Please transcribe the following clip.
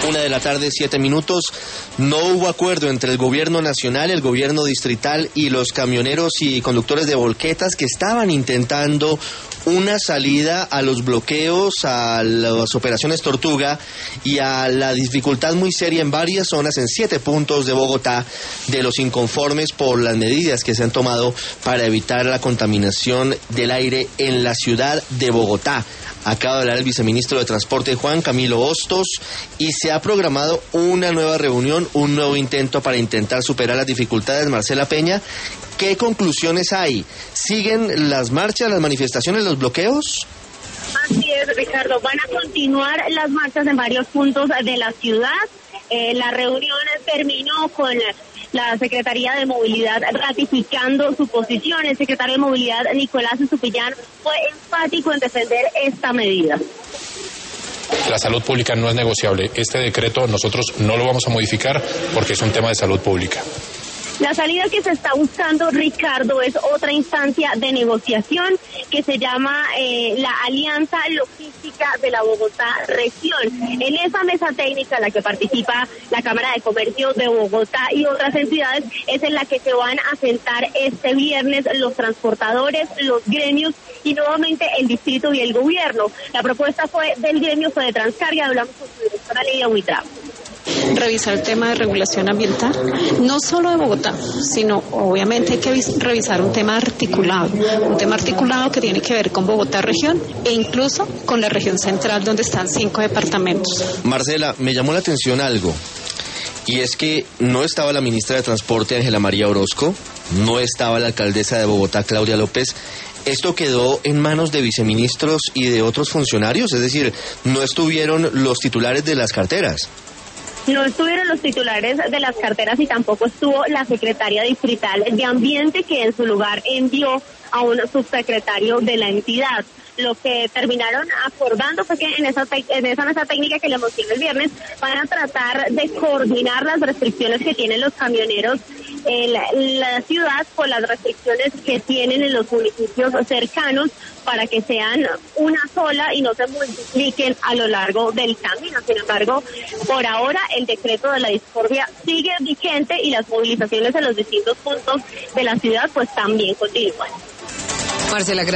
1:07 p.m. No hubo acuerdo entre el gobierno nacional, el gobierno distrital y los camioneros y conductores de volquetas que estaban intentando una salida a los bloqueos, a las operaciones Tortuga y a la dificultad muy seria en varias zonas, en 7 puntos de Bogotá, de los inconformes por las medidas que se han tomado para evitar la contaminación del aire en la ciudad de Bogotá. Acaba de hablar el viceministro de Transporte, Juan Camilo Hostos, y se ha programado una nueva reunión, un nuevo intento para intentar superar las dificultades. Marcela Peña, ¿qué conclusiones hay? ¿Siguen las marchas, las manifestaciones, los bloqueos? Así es, Ricardo. Van a continuar las marchas en varios puntos de la ciudad. La reunión terminó con la Secretaría de Movilidad ratificando su posición. El secretario de Movilidad, Nicolás Estupiñán, fue enfático en defender esta medida. La salud pública no es negociable. Este decreto nosotros no lo vamos a modificar porque es un tema de salud pública. La salida que se está buscando, Ricardo, es otra instancia de negociación que se llama la Alianza Logística de la Bogotá Región. En esa mesa técnica en la que participa la Cámara de Comercio de Bogotá y otras entidades, es en la que se van a sentar este viernes los transportadores, los gremios y nuevamente el distrito y el gobierno. La propuesta del gremio fue de Transcarga. Hablamos con su directora Lidia Huitra. Revisar el tema de regulación ambiental, no solo de Bogotá, sino obviamente hay que revisar un tema articulado que tiene que ver con Bogotá región e incluso con la región central donde están 5 departamentos. Marcela, me llamó la atención algo, y es que no estaba la ministra de Transporte, Ángela María Orozco, no estaba la alcaldesa de Bogotá, Claudia López. ¿Esto quedó en manos de viceministros y de otros funcionarios? Es decir, no estuvieron los titulares de las carteras. No estuvieron los titulares de las carteras y tampoco estuvo la secretaria distrital de Ambiente, que en su lugar envió a un subsecretario de la entidad. Lo que terminaron acordando fue que en esa mesa técnica que le mostré el viernes van a tratar de coordinar las restricciones que tienen los camioneros en la ciudad con las restricciones que tienen en los municipios cercanos para que sean una sola y no se multipliquen a lo largo del camino. Sin embargo, por ahora el decreto de la discordia sigue vigente y las movilizaciones en los distintos puntos de la ciudad pues también continúan. Marcela,